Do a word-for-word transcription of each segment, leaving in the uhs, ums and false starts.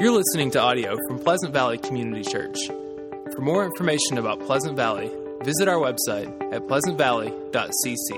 You're listening to audio from Pleasant Valley Community Church. For more information about Pleasant Valley, visit our website at pleasant valley dot c c.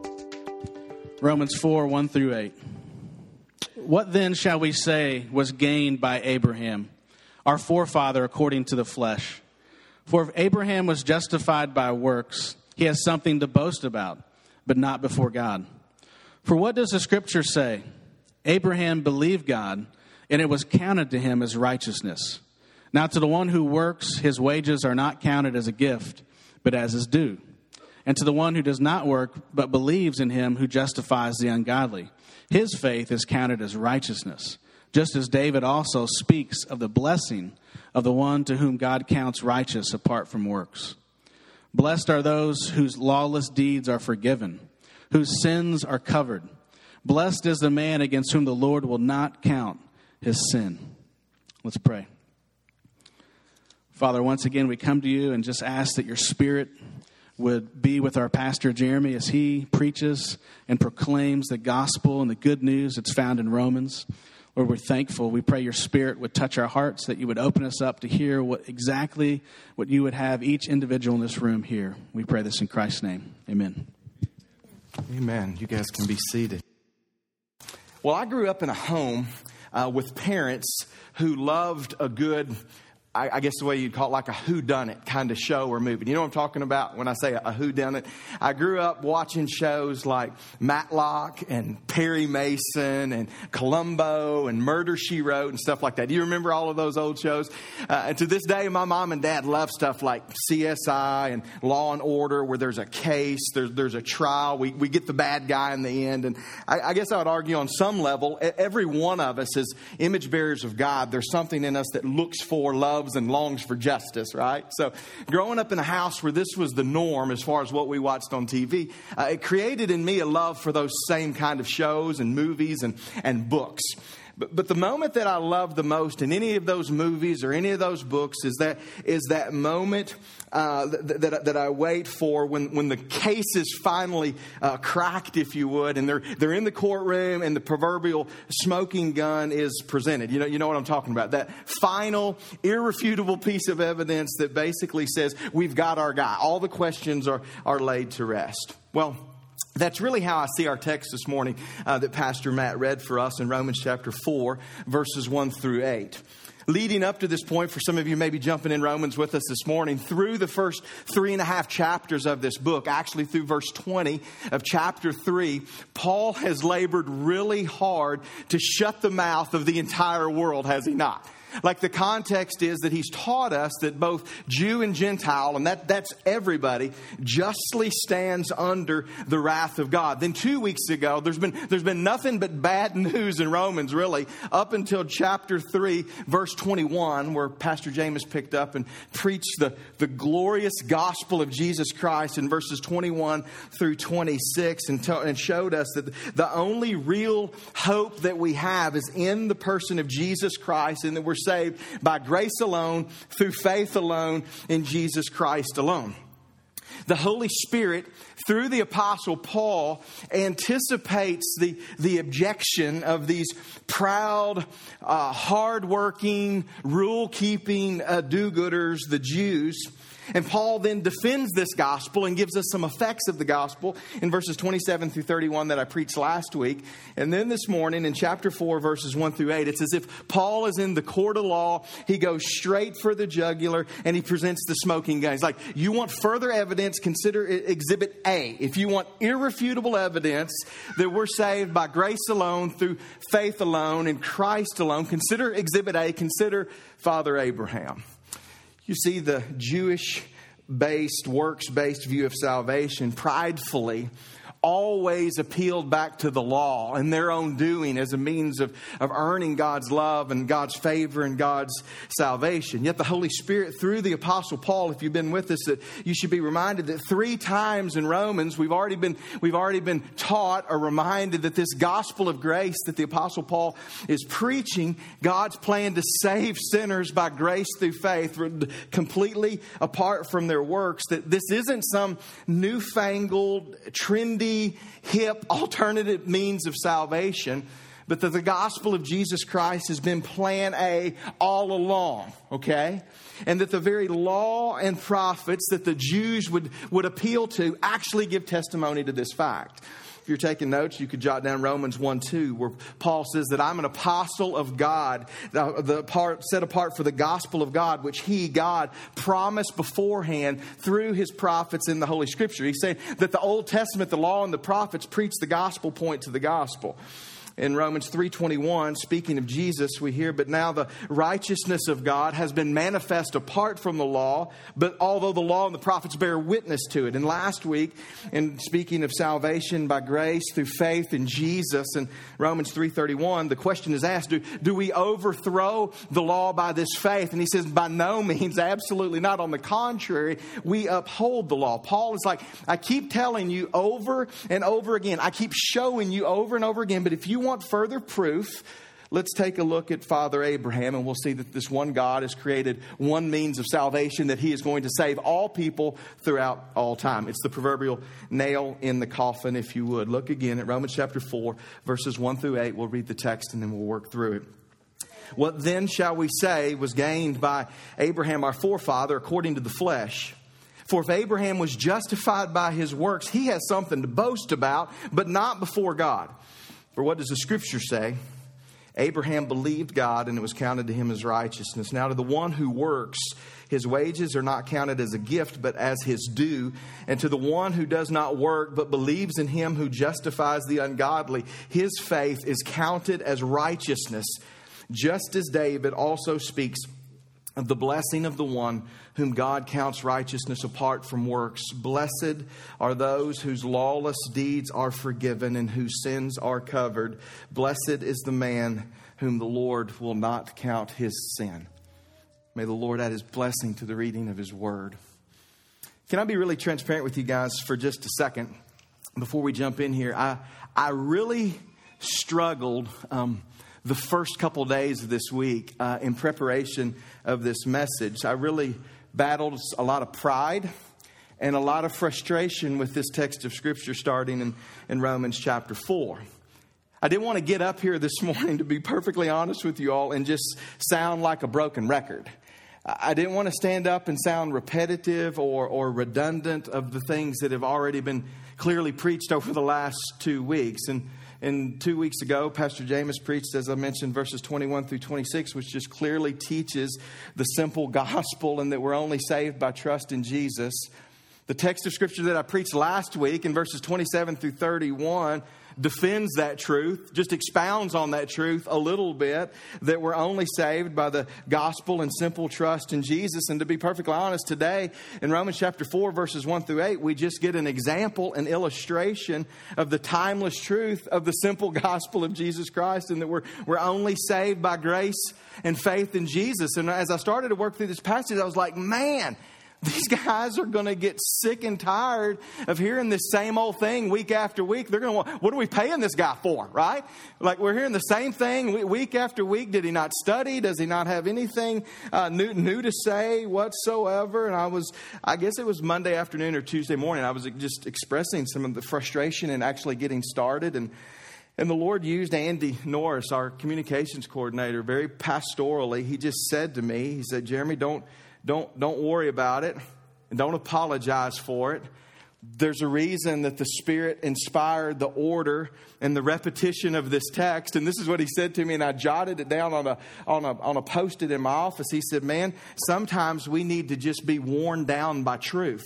Romans four, one through eight. What then shall we say was gained by Abraham, our forefather according to the flesh? For if Abraham was justified by works, he has something to boast about, but not before God. For what does the Scripture say? Abraham believed God, and it was counted to him as righteousness. Now to the one who works, his wages are not counted as a gift, but as his due. And to the one who does not work, but believes in him who justifies the ungodly, his faith is counted as righteousness. Just as David also speaks of the blessing of the one to whom God counts righteous apart from works. Blessed are those whose lawless deeds are forgiven, whose sins are covered. Blessed is the man against whom the Lord will not count his sin. Let's pray. Father, once again, we come to you and just ask that your Spirit would be with our pastor, Jeremy, as he preaches and proclaims the gospel and the good news that's found in Romans. Lord, we're thankful. We pray your Spirit would touch our hearts, that you would open us up to hear what exactly what you would have each individual in this room hear. We pray this in Christ's name. Amen. Amen. You guys can be seated. Well, I grew up in a home uh, with parents who loved a good, I, I guess the way you'd call it, like a whodunit kind of show or movie. You know what I'm talking about when I say a, a whodunit? I grew up watching shows like Matlock and Perry Mason and Columbo and Murder, She Wrote and stuff like that. Do you remember all of those old shows? Uh, and to this day, my mom and dad love stuff like C S I and Law and Order, where there's a case, there's, there's a trial. We, we get the bad guy in the end. And I, I guess I would argue on some level, every one of us as image bearers of God, there's something in us that looks for, loves, and longs for justice, right? So growing up in a house where this was the norm as far as what we watched on T V, uh, it created in me a love for those same kind of shows and movies and, and books. But, but the moment that I love the most in any of those movies or any of those books is that is that moment uh, that, that that I wait for when, when the case is finally uh, cracked, if you would, and they're they're in the courtroom and the proverbial smoking gun is presented. You know you know what I'm talking about. That final, irrefutable piece of evidence that basically says we've got our guy. All the questions are are laid to rest. Well, that's really how I see our text this morning uh, that Pastor Matt read for us in Romans chapter four, verses one through eight. Leading up to this point, for some of you maybe jumping in Romans with us this morning, through the first three and a half chapters of this book, actually through verse twenty of chapter three, Paul has labored really hard to shut the mouth of the entire world, has he not? Like the context is that he's taught us that both Jew and Gentile, and that, that's everybody, justly stands under the wrath of God. Then two weeks ago, there's been there's been nothing but bad news in Romans, really, up until chapter three, verse twenty-one, where Pastor James picked up and preached the, the glorious gospel of Jesus Christ in verses twenty-one through twenty-six, and, to, and showed us that the only real hope that we have is in the person of Jesus Christ, and that we're saved by grace alone, through faith alone, in Jesus Christ alone. The Holy Spirit, through the Apostle Paul, anticipates the, the objection of these proud, uh, hardworking, rule-keeping uh, do-gooders, the Jews. And Paul then defends this gospel and gives us some effects of the gospel in verses twenty-seven through thirty-one that I preached last week. And then this morning in chapter four, verses one through eight, it's as if Paul is in the court of law. He goes straight for the jugular and he presents the smoking gun. He's like, you want further evidence? Consider Exhibit A. If you want irrefutable evidence that we're saved by grace alone, through faith alone, in Christ alone, consider Exhibit A. Consider Father Abraham. You see, the Jewish-based, works-based view of salvation pridefully always appealed back to the law and their own doing as a means of, of earning God's love and God's favor and God's salvation. Yet the Holy Spirit, through the Apostle Paul, if you've been with us, that you should be reminded that three times in Romans we've already been we've already been taught or reminded that this gospel of grace that the Apostle Paul is preaching, God's plan to save sinners by grace through faith, completely apart from their works, that this isn't some newfangled, trendy, hip, alternative means of salvation, but that the gospel of Jesus Christ has been plan A all along, okay? And that the very law and prophets that the Jews would, would appeal to actually give testimony to this fact. If you're taking notes, you could jot down Romans one two, where Paul says that I'm an apostle of God, the, the part set apart for the gospel of God, which he, God, promised beforehand through his prophets in the Holy Scripture. He's saying that the Old Testament, the law and the prophets preach the gospel, point to the gospel. In Romans three twenty-one, speaking of Jesus, we hear, but now the righteousness of God has been manifest apart from the law, but although the law and the prophets bear witness to it. And last week, in speaking of salvation by grace through faith in Jesus, in Romans three thirty-one, the question is asked, do, do we overthrow the law by this faith? And he says, by no means, absolutely not. On the contrary, we uphold the law. Paul is like, I keep telling you over and over again. I keep showing you over and over again, but if you want want further proof, let's take a look at Father Abraham, and we'll see that this one God has created one means of salvation, that he is going to save all people throughout all time. It's the proverbial nail in the coffin, if you would. Look again at Romans chapter four, verses one through eight. We'll read the text and then we'll work through it. What then shall we say was gained by Abraham our forefather according to the flesh? For if Abraham was justified by his works, he has something to boast about, but not before God. For what does the Scripture say? Abraham believed God, and it was counted to him as righteousness. Now to the one who works, his wages are not counted as a gift, but as his due. And to the one who does not work, but believes in him who justifies the ungodly, his faith is counted as righteousness. Just as David also speaks of the blessing of the one whom God counts righteousness apart from works. Blessed are those whose lawless deeds are forgiven and whose sins are covered. Blessed is the man whom the Lord will not count his sin. May the Lord add his blessing to the reading of his word. Can I be really transparent with you guys for just a second before we jump in here? I, I really struggled um, the first couple days of this week uh, in preparation of this message. I really battled a lot of pride and a lot of frustration with this text of Scripture starting in, in Romans chapter four. I didn't want to get up here this morning, to be perfectly honest with you all, and just sound like a broken record. I didn't want to stand up and sound repetitive or, or redundant of the things that have already been clearly preached over the last two weeks. And And two weeks ago, Pastor James preached, as I mentioned, verses twenty-one through twenty-six, which just clearly teaches the simple gospel and that we're only saved by trust in Jesus. The text of Scripture that I preached last week in verses twenty-seven through thirty-one defends that truth, just expounds on that truth a little bit, that we're only saved by the gospel and simple trust in Jesus. And to be perfectly honest, today in Romans chapter four, verses one through eight, we just get an example, an illustration of the timeless truth of the simple gospel of Jesus Christ, and that we're, we're only saved by grace and faith in Jesus. And as I started to work through this passage, I was like, man, these guys are going to get sick and tired of hearing this same old thing week after week. They're going to want, what are we paying this guy for, right? Like, we're hearing the same thing week after week. Did he not study? Does he not have anything uh, new, new to say whatsoever? And I was, I guess it was Monday afternoon or Tuesday morning, I was just expressing some of the frustration and actually getting started. And And the Lord used Andy Norris, our communications coordinator, very pastorally. He just said to me, he said, Jeremy, don't, don't, don't worry about it and don't apologize for it. There's a reason that the Spirit inspired the order and the repetition of this text. And this is what he said to me, and I jotted it down on a, on a, on a post-it in my office. He said, man, sometimes we need to just be worn down by truth.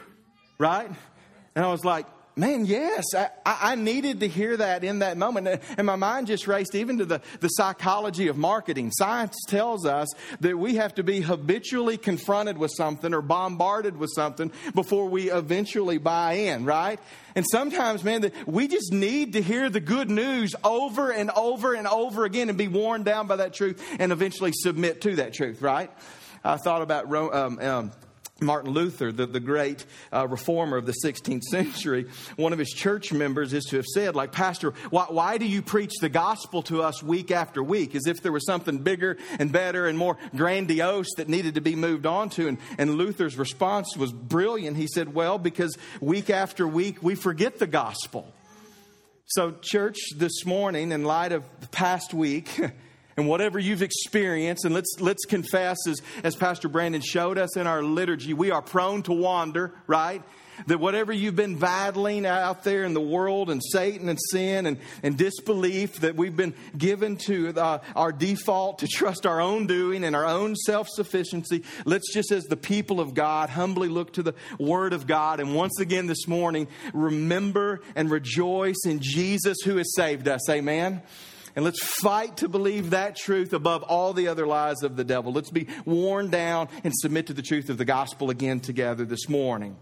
Right? And I was like, man, yes, I, I needed to hear that in that moment. And my mind just raced even to the, the psychology of marketing. Science tells us that we have to be habitually confronted with something or bombarded with something before we eventually buy in, right? And sometimes, man, we just need to hear the good news over and over and over again and be worn down by that truth and eventually submit to that truth, right? I thought about um, um, Martin Luther, the, the great uh, reformer of the sixteenth century. One of his church members is to have said, like, Pastor, why, why do you preach the gospel to us week after week? As if there was something bigger and better and more grandiose that needed to be moved on to. And, and Luther's response was brilliant. He said, well, because week after week we forget the gospel. So, church, this morning, in light of the past week, and whatever you've experienced, and let's let's confess, as, as Pastor Brandon showed us in our liturgy, we are prone to wander, right? That whatever you've been battling out there in the world and Satan and sin and, and disbelief, that we've been given to uh, our default to trust our own doing and our own self-sufficiency. Let's just, as the people of God, humbly look to the Word of God. And once again this morning, remember and rejoice in Jesus who has saved us. Amen. And let's fight to believe that truth above all the other lies of the devil. Let's be worn down and submit to the truth of the gospel again together this morning.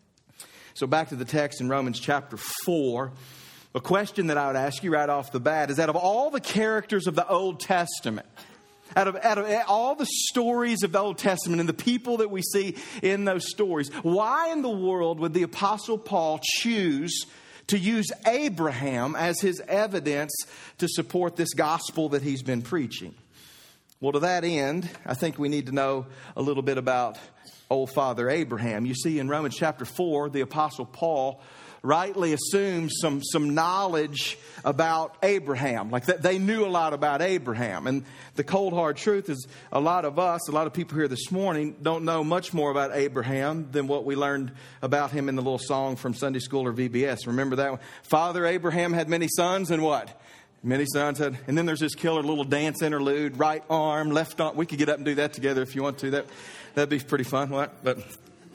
So back to the text in Romans chapter four. A question that I would ask you right off the bat is, out of all the characters of the Old Testament, out of, out of all the stories of the Old Testament and the people that we see in those stories, why in the world would the Apostle Paul choose to use Abraham as his evidence to support this gospel that he's been preaching? Well, to that end, I think we need to know a little bit about old Father Abraham. You see, in Romans chapter four, the Apostle Paul rightly assumes some, some knowledge about Abraham. Like that they knew a lot about Abraham. And the cold hard truth is, a lot of us, a lot of people here this morning don't know much more about Abraham than what we learned about him in the little song from Sunday school or V B S. Remember that one? Father Abraham had many sons, and what? Many sons had, and then there's this killer little dance interlude, right arm, left arm. We could get up and do that together if you want to. That that'd be pretty fun, what? But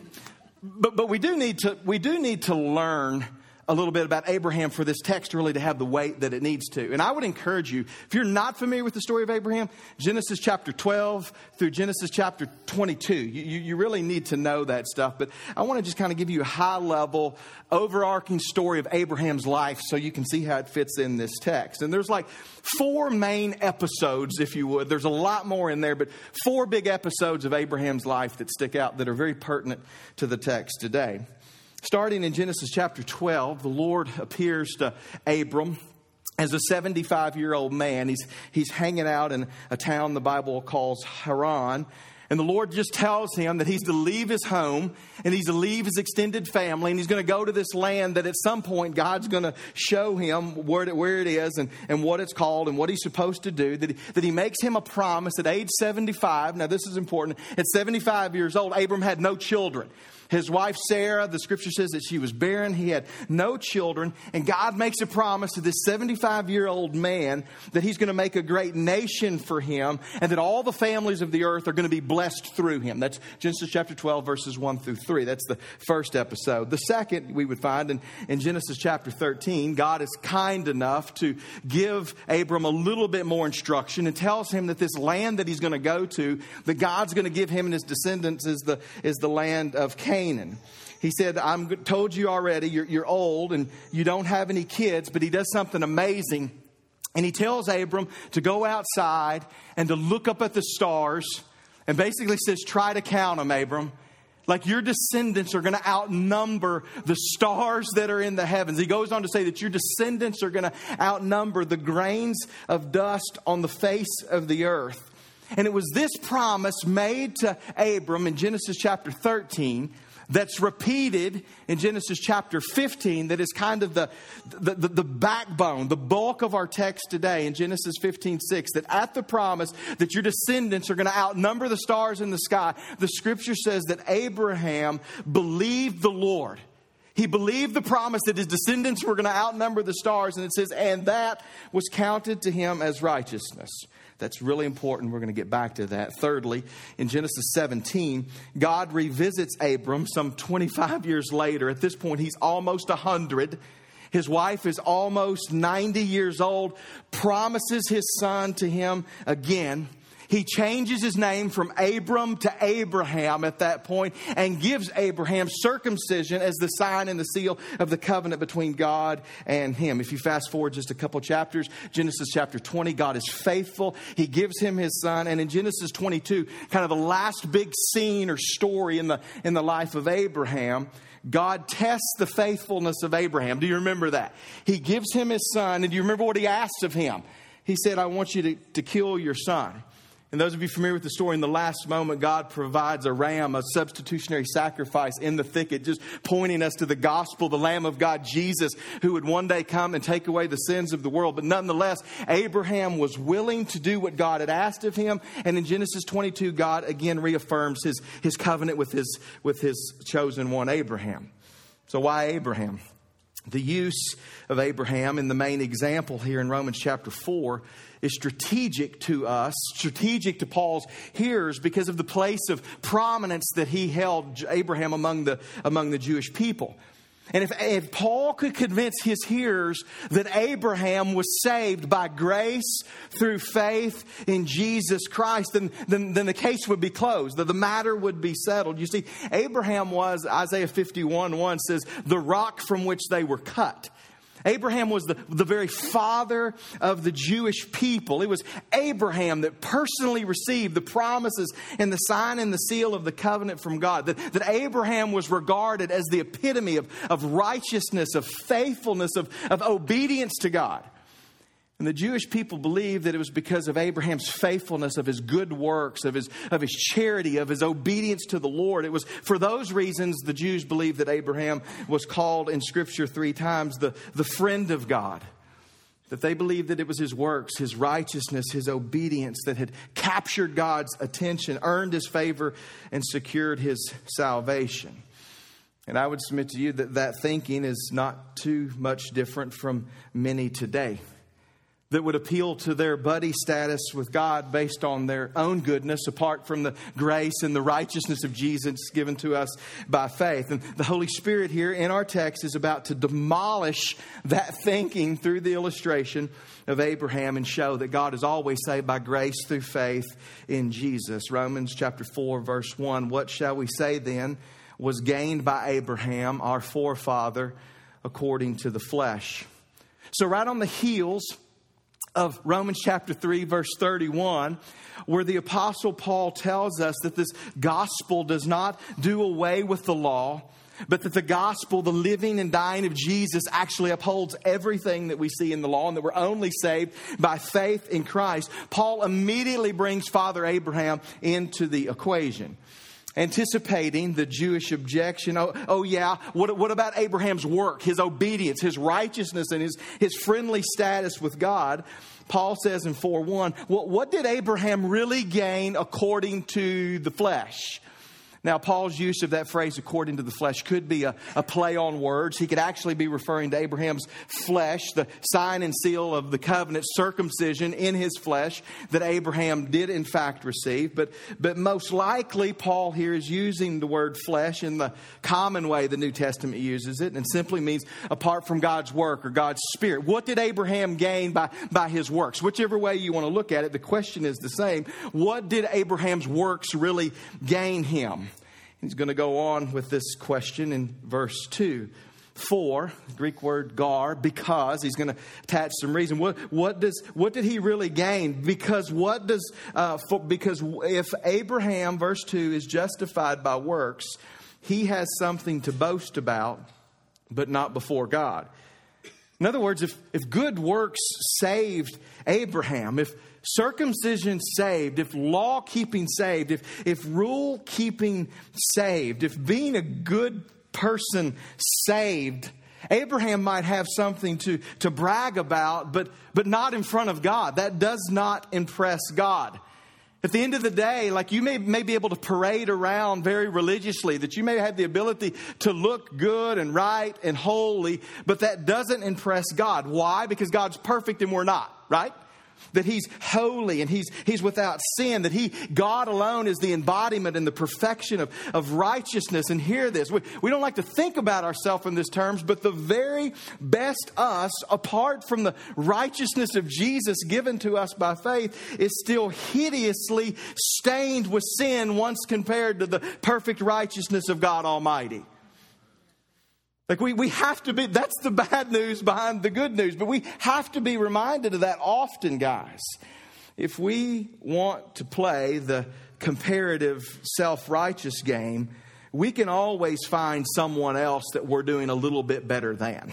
but but we do need to we do need to learn a little bit about Abraham for this text really to have the weight that it needs to. And I would encourage you, if you're not familiar with the story of Abraham, Genesis chapter twelve through Genesis chapter twenty-two, you, you, you really need to know that stuff. But I want to just kind of give you a high-level, overarching story of Abraham's life so you can see how it fits in this text. And there's like four main episodes, if you would. There's a lot more in there, but four big episodes of Abraham's life that stick out that are very pertinent to the text today. Starting in Genesis chapter twelve, the Lord appears to Abram as a seventy-five-year-old man. He's, he's hanging out in a town the Bible calls Haran. And the Lord just tells him that he's to leave his home and he's to leave his extended family. And he's going to go to this land that at some point God's going to show him where it, where it is and, and what it's called and what he's supposed to do. That he, that he makes him a promise at age seventy-five. Now this is important. At seventy-five years old, Abram had no children. His wife Sarah, the scripture says that she was barren. He had no children. And God makes a promise to this seventy-five-year-old man that he's going to make a great nation for him and that all the families of the earth are going to be blessed through him. That's Genesis chapter twelve, verses one through three. That's the first episode. The second we would find in, in Genesis chapter thirteen, God is kind enough to give Abram a little bit more instruction and tells him that this land that he's going to go to, that God's going to give him and his descendants, is the, is the land of Canaan. Canaan. He said, I'm told you already, you're, you're old and you don't have any kids, but he does something amazing. And he tells Abram to go outside and to look up at the stars and basically says, try to count them, Abram. Like your descendants are going to outnumber the stars that are in the heavens. He goes on to say that your descendants are going to outnumber the grains of dust on the face of the earth. And it was this promise made to Abram in Genesis chapter thirteen that's repeated in Genesis chapter fifteen, that is kind of the, the, the, the backbone, the bulk of our text today in Genesis fifteen six, that at the promise that your descendants are going to outnumber the stars in the sky, the scripture says that Abraham believed the Lord. He believed the promise that his descendants were going to outnumber the stars, and it says, and that was counted to him as righteousness. That's really important. We're going to get back to that. Thirdly, in Genesis seventeen, God revisits Abram some twenty-five years later. At this point, he's almost one hundred. His wife is almost ninety years old, promises his son to him again. He changes his name from Abram to Abraham at that point and gives Abraham circumcision as the sign and the seal of the covenant between God and him. If you fast forward just a couple chapters, Genesis chapter twenty, God is faithful. He gives him his son. And in Genesis twenty-two, kind of the last big scene or story in the, in the life of Abraham, God tests the faithfulness of Abraham. Do you remember that? He gives him his son. And do you remember what he asked of him? He said, I want you to, to kill your son. And those of you familiar with the story, in the last moment, God provides a ram, a substitutionary sacrifice in the thicket, just pointing us to the gospel, the Lamb of God, Jesus, who would one day come and take away the sins of the world. But nonetheless, Abraham was willing to do what God had asked of him. And in Genesis twenty-two, God again reaffirms his, his covenant with his, with his chosen one, Abraham. So why Abraham? The use of Abraham in the main example here in Romans chapter four is strategic to us, strategic to Paul's hearers because of the place of prominence that he held, Abraham, among the, among the Jewish people. And if, if Paul could convince his hearers that Abraham was saved by grace through faith in Jesus Christ, then, then, then the case would be closed. The, the matter would be settled. You see, Abraham was, Isaiah fifty-one one says, the rock from which they were cut. Abraham was the, the very father of the Jewish people. It was Abraham that personally received the promises and the sign and the seal of the covenant from God. That, that Abraham was regarded as the epitome of, of righteousness, of faithfulness, of, of obedience to God. And the Jewish people believed that it was because of Abraham's faithfulness, of his good works, of his, of his charity, of his obedience to the Lord. It was for those reasons the Jews believed that Abraham was called in Scripture three times the, the friend of God. That they believed that it was his works, his righteousness, his obedience that had captured God's attention, earned his favor, and secured his salvation. And I would submit to you that that thinking is not too much different from many today, that would appeal to their buddy status with God based on their own goodness, apart from the grace and the righteousness of Jesus given to us by faith. And the Holy Spirit here in our text is about to demolish that thinking through the illustration of Abraham and show that God is always saved by grace through faith in Jesus. Romans chapter four, verse one, what shall we say then was gained by Abraham, our forefather, according to the flesh? So right on the heels of Romans chapter three, verse thirty-one, where the Apostle Paul tells us that this gospel does not do away with the law, but that the gospel, the living and dying of Jesus, actually upholds everything that we see in the law, and that we're only saved by faith in Christ. Paul immediately brings Father Abraham into the equation, anticipating the Jewish objection. Oh, oh yeah, what, what about Abraham's work, his obedience, his righteousness, and his, his friendly status with God? Paul says in four one, what, what did Abraham really gain according to the flesh? Now, Paul's use of that phrase, according to the flesh, could be a, a play on words. He could actually be referring to Abraham's flesh, the sign and seal of the covenant, circumcision in his flesh that Abraham did in fact receive. But, but most likely, Paul here is using the word flesh in the common way the New Testament uses it, and simply means apart from God's work or God's Spirit. What did Abraham gain by, by his works? Whichever way you want to look at it, the question is the same. What did Abraham's works really gain him? He's going to go on with this question in verse two. For, Greek word gar, because, he's going to attach some reason. What, what does, what did he really gain? Because what does, uh, for, because if Abraham, verse two, is justified by works, he has something to boast about, but not before God. In other words, if, if good works saved Abraham, if circumcision saved, if law keeping saved, if, if rule keeping saved, if being a good person saved, Abraham might have something to, to brag about, but, but not in front of God. That does not impress God. At the end of the day, like you may, may be able to parade around very religiously, that you may have the ability to look good and right and holy, but that doesn't impress God. Why? Because God's perfect and we're not, right? That He's holy and He's He's without sin. That He, God alone, is the embodiment and the perfection of, of righteousness. And hear this. We, we don't like to think about ourselves in these terms, but the very best us, apart from the righteousness of Jesus given to us by faith, is still hideously stained with sin once compared to the perfect righteousness of God Almighty. Like we, we have to be, that's the bad news behind the good news. But we have to be reminded of that often, guys. If we want to play the comparative self-righteous game, we can always find someone else that we're doing a little bit better than.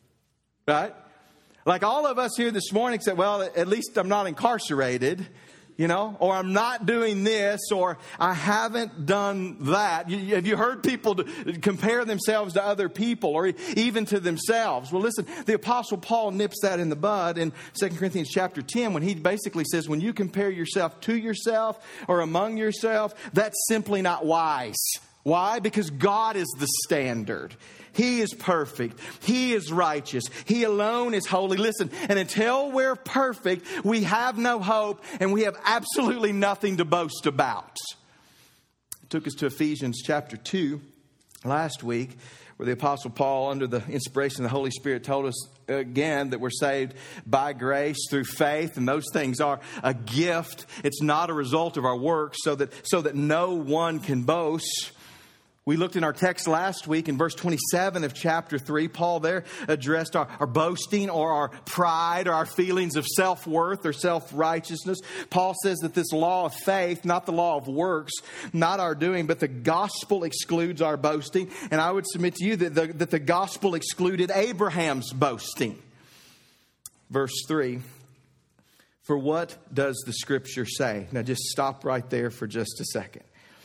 Right? Like all of us here this morning said, well, at least I'm not incarcerated. You know, or I'm not doing this, or I haven't done that. You, have you heard people compare themselves to other people or even to themselves? Well, listen, the Apostle Paul nips that in the bud in Second Corinthians chapter ten when he basically says, when you compare yourself to yourself or among yourself, that's simply not wise. Why? Because God is the standard. He is perfect. He is righteous. He alone is holy. Listen, and until we're perfect, we have no hope and we have absolutely nothing to boast about. It took us to Ephesians chapter two last week, where the Apostle Paul, under the inspiration of the Holy Spirit, told us again that we're saved by grace through faith. And those things are a gift. It's not a result of our works, so that, so that no one can boast. We looked in our text last week in verse twenty-seven of chapter three. Paul there addressed our, our boasting or our pride or our feelings of self-worth or self-righteousness. Paul says that this law of faith, not the law of works, not our doing, but the gospel excludes our boasting. And I would submit to you that the, that the gospel excluded Abraham's boasting. Verse three. For what does the Scripture say? Now just stop right there for just a second.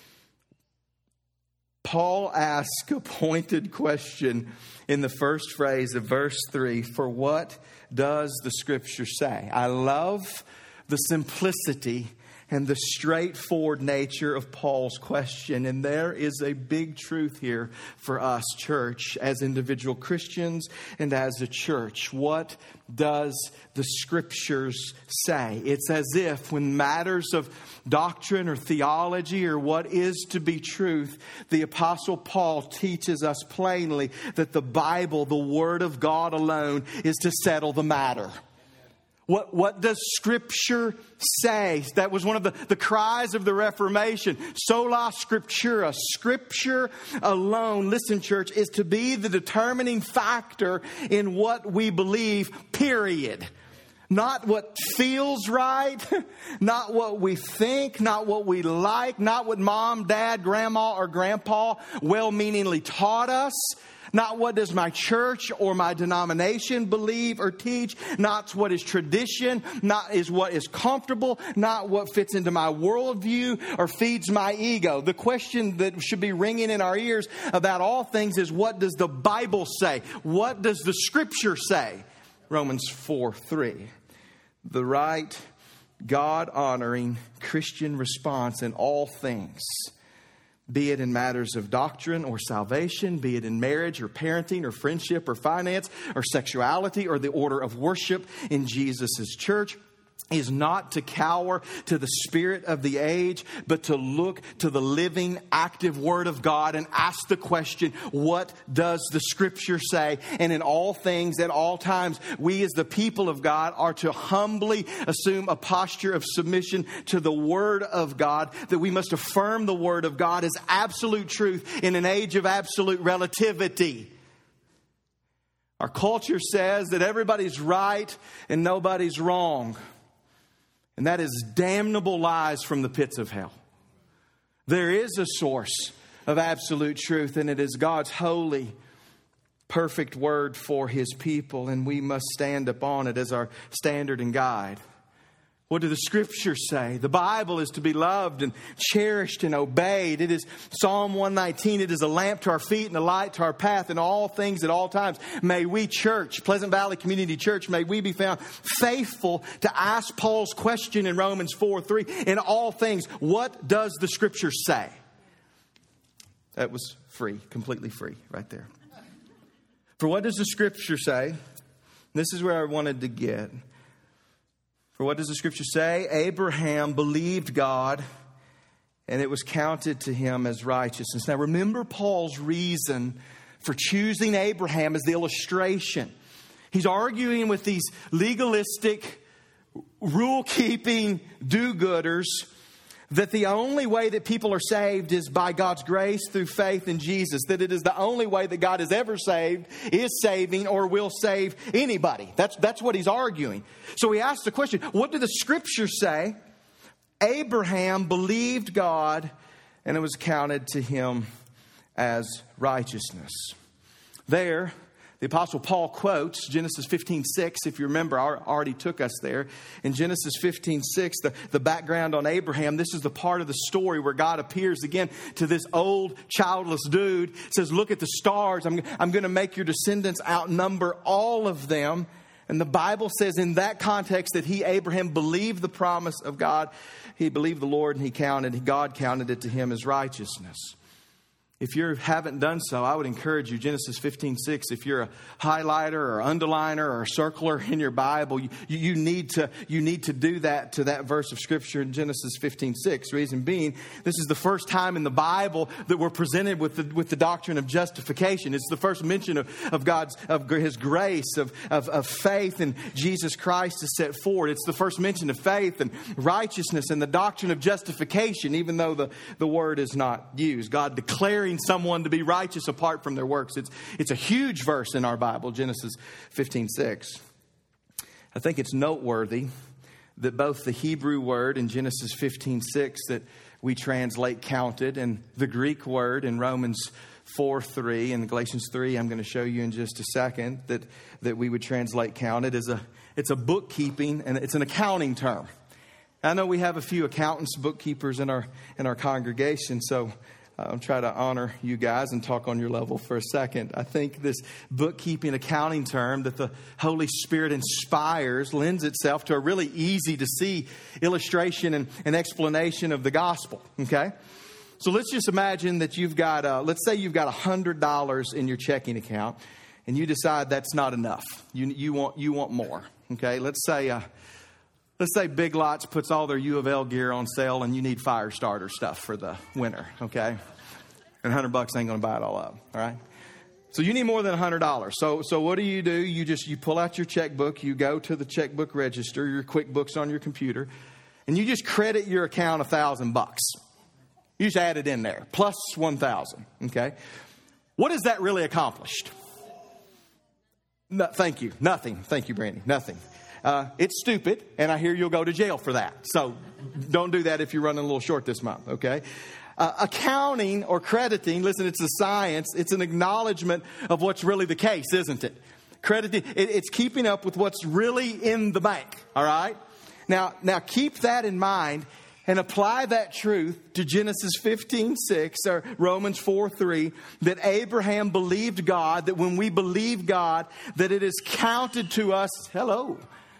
Paul asks a pointed question in the first phrase of verse three. For what does the Scripture say? I love the simplicity and the straightforward nature of Paul's question. And there is a big truth here for us, church, as individual Christians and as a church. What does the Scriptures say? It's as if when matters of doctrine or theology or what is to be truth, the Apostle Paul teaches us plainly that the Bible, the Word of God alone, is to settle the matter. What, what does Scripture say? That was one of the, the cries of the Reformation. Sola Scriptura. Scripture alone, listen, church, is to be the determining factor in what we believe, period. Not what feels right, not what we think, not what we like, not what mom, dad, grandma, or grandpa well-meaningly taught us. Not what does my church or my denomination believe or teach. Not what is tradition. Not is what is comfortable. Not what fits into my worldview or feeds my ego. The question that should be ringing in our ears about all things is, what does the Bible say? What does the Scripture say? Romans four three. The right, God-honoring Christian response in all things, be it in matters of doctrine or salvation, be it in marriage or parenting or friendship or finance or sexuality or the order of worship in Jesus' church, is not to cower to the spirit of the age, but to look to the living, active Word of God and ask the question, what does the Scripture say? And in all things, at all times, we as the people of God are to humbly assume a posture of submission to the Word of God, that we must affirm the Word of God as absolute truth in an age of absolute relativity. Our culture says that everybody's right and nobody's wrong. And that is damnable lies from the pits of hell. There is a source of absolute truth, and it is God's holy, perfect word for His people, and we must stand upon it as our standard and guide. What do the Scriptures say? The Bible is to be loved and cherished and obeyed. It is Psalm one nineteen. It is a lamp to our feet and a light to our path in all things at all times. May we, church, Pleasant Valley Community Church, may we be found faithful to ask Paul's question in Romans four three. In all things, what does the Scripture say? That was free, completely free right there. For what does the Scripture say? This is where I wanted to get. For what does the Scripture say? Abraham believed God, and it was counted to him as righteousness. Now remember Paul's reason for choosing Abraham as the illustration. He's arguing with these legalistic, rule-keeping do-gooders that the only way that people are saved is by God's grace through faith in Jesus. That it is the only way that God has ever saved, is saving, or will save anybody. That's, that's what he's arguing. So he asks the question, what do the Scriptures say? Abraham believed God, and it was counted to him as righteousness. There, The Apostle Paul quotes Genesis fifteen six, if you remember, I already took us there. In Genesis fifteen six, the, the background on Abraham, this is the part of the story where God appears again to this old childless dude. Says, look at the stars. I'm, I'm going to make your descendants outnumber all of them. And the Bible says in that context that he, Abraham, believed the promise of God. He believed the Lord and he counted, God counted it to him as righteousness. If you haven't done so, I would encourage you, Genesis fifteen six, if you're a highlighter or underliner or a circler in your Bible, you, you, need to, you need to do that to that verse of Scripture in Genesis fifteen six. Reason being, this is the first time in the Bible that we're presented with the, with the doctrine of justification. It's the first mention of, of God's, of His grace, of, of, of faith in Jesus Christ is set forward. It's the first mention of faith and righteousness and the doctrine of justification, even though the, the word is not used. God declaring someone to be righteous apart from their works. It's, it's a huge verse in our Bible, Genesis fifteen six. I think it's noteworthy that both the Hebrew word in Genesis fifteen six that we translate counted and the Greek word in Romans four three and Galatians three, I'm going to show you in just a second, that, that we would translate counted as a, it's a bookkeeping and it's an accounting term. I know we have a few accountants, bookkeepers in our, in our congregation, so I'll try to honor you guys and talk on your level for a second. I think this bookkeeping accounting term that the Holy Spirit inspires lends itself to a really easy to see illustration and, and explanation of the gospel. Okay? So let's just imagine that you've got, uh, let's say you've got one hundred dollars in your checking account and you decide that's not enough. You, you want, you want more. Okay? Let's say, uh, Let's say Big Lots puts all their U of L gear on sale and you need fire starter stuff for the winter, okay? And one hundred bucks ain't going to buy it all up, all right? So you need more than one hundred dollars. So so what do you do? You just you pull out your checkbook, you go to the checkbook register, your QuickBooks on your computer, and you just credit your account one thousand bucks. You just add it in there, plus one thousand, okay? What has that really accomplished? No, thank you. Nothing. Thank you, Brandy. Nothing. Uh, it's stupid, and I hear you'll go to jail for that. So don't do that if you're running a little short this month, okay? Uh, accounting or crediting, listen, it's a science. It's an acknowledgement of what's really the case, isn't it? Crediting, it, it's keeping up with what's really in the bank, all right? Now, now keep that in mind and apply that truth to Genesis fifteen six or Romans four three, that Abraham believed God, that when we believe God, that it is counted to us, hello,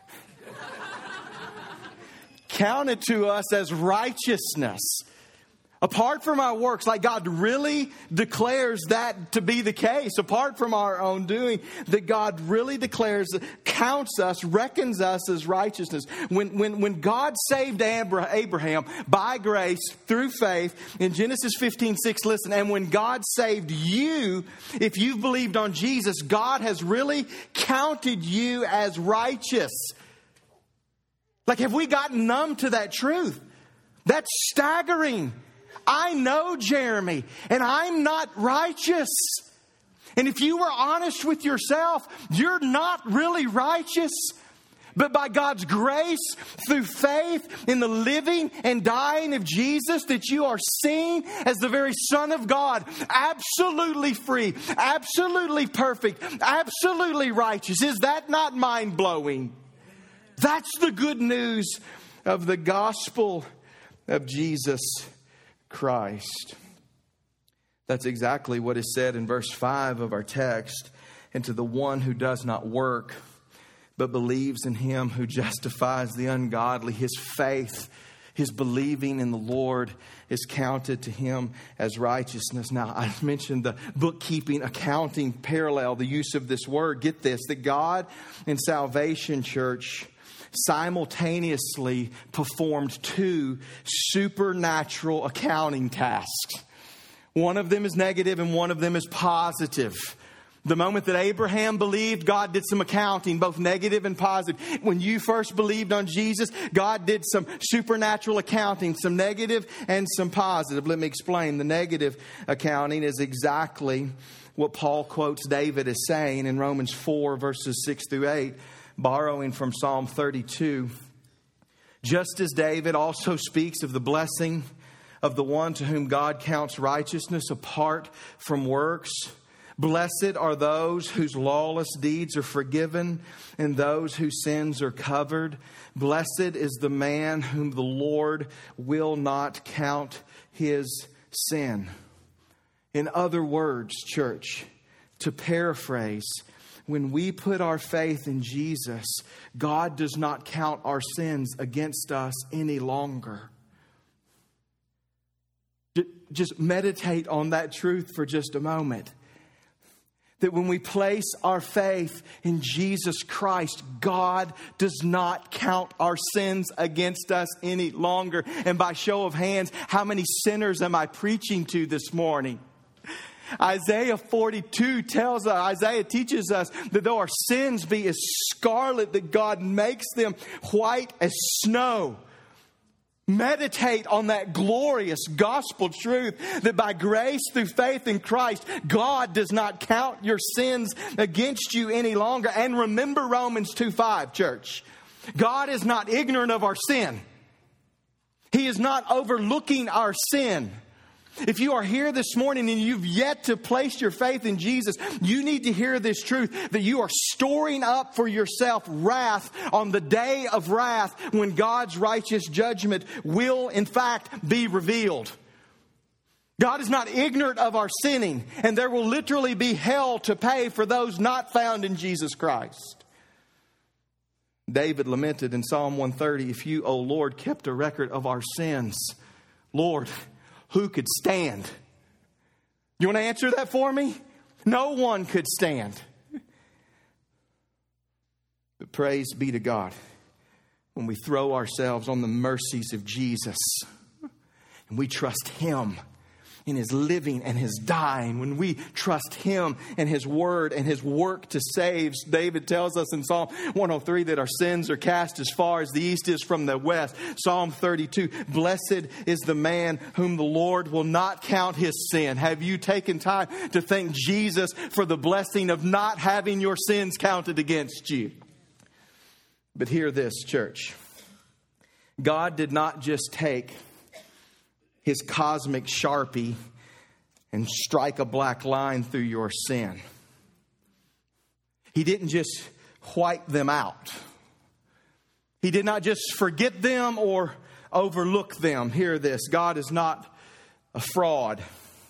counted to us as righteousness. Apart from our works, like God really declares that to be the case. Apart from our own doing, that God really declares, counts us, reckons us as righteousness. When, when, when God saved Abraham by grace through faith in Genesis fifteen six, listen, and when God saved you, if you've believed on Jesus, God has really counted you as righteous. Like, have we gotten numb to that truth? That's staggering. I know Jeremy, and I'm not righteous. And if you were honest with yourself, you're not really righteous. But by God's grace, through faith in the living and dying of Jesus, that you are seen as the very Son of God, absolutely free, absolutely perfect, absolutely righteous. Is that not mind-blowing? That's the good news of the gospel of Jesus Christ. That's exactly what is said in verse five of our text. And to the one who does not work, but believes in him who justifies the ungodly, his faith, his believing in the Lord is counted to him as righteousness. Now, I mentioned the bookkeeping, accounting parallel, the use of this word. Get this, that God in Salvation Church simultaneously performed two supernatural accounting tasks. One of them is negative and one of them is positive. The moment that Abraham believed, God did some accounting, both negative and positive. When you first believed on Jesus, God did some supernatural accounting, some negative and some positive. Let me explain. The negative accounting is exactly what Paul quotes David as saying in Romans four, verses six through eight. Borrowing from Psalm thirty-two. Just as David also speaks of the blessing of the one to whom God counts righteousness apart from works, Blessed are those whose lawless deeds are forgiven and those whose sins are covered. Blessed is the man whom the Lord will not count his sin. In other words, church, to paraphrase, when we put our faith in Jesus, God does not count our sins against us any longer. Just meditate on that truth for just a moment. That when we place our faith in Jesus Christ, God does not count our sins against us any longer. And by show of hands, how many sinners am I preaching to this morning? Isaiah forty-two tells us, Isaiah teaches us that though our sins be as scarlet, that God makes them white as snow. Meditate on that glorious gospel truth that by grace through faith in Christ, God does not count your sins against you any longer. And remember Romans two five, church. God is not ignorant of our sin. He is not overlooking our sin. If you are here this morning and you've yet to place your faith in Jesus, you need to hear this truth, that you are storing up for yourself wrath on the day of wrath when God's righteous judgment will in fact be revealed. God is not ignorant of our sinning, and there will literally be hell to pay for those not found in Jesus Christ. David lamented in Psalm one thirty, if you, O Lord, kept a record of our sins, Lord, who could stand? You want to answer that for me? No one could stand. But praise be to God when we throw ourselves on the mercies of Jesus and we trust Him in His living and His dying. When we trust Him and His word and His work to save. David tells us in Psalm one oh three that our sins are cast as far as the east is from the west. Psalm thirty-two, blessed is the man whom the Lord will not count his sin. Have you taken time to thank Jesus for the blessing of not having your sins counted against you? But hear this, church. God did not just take His cosmic Sharpie and strike a black line through your sin. He didn't just wipe them out. He did not just forget them or overlook them. Hear this. God is not a fraud.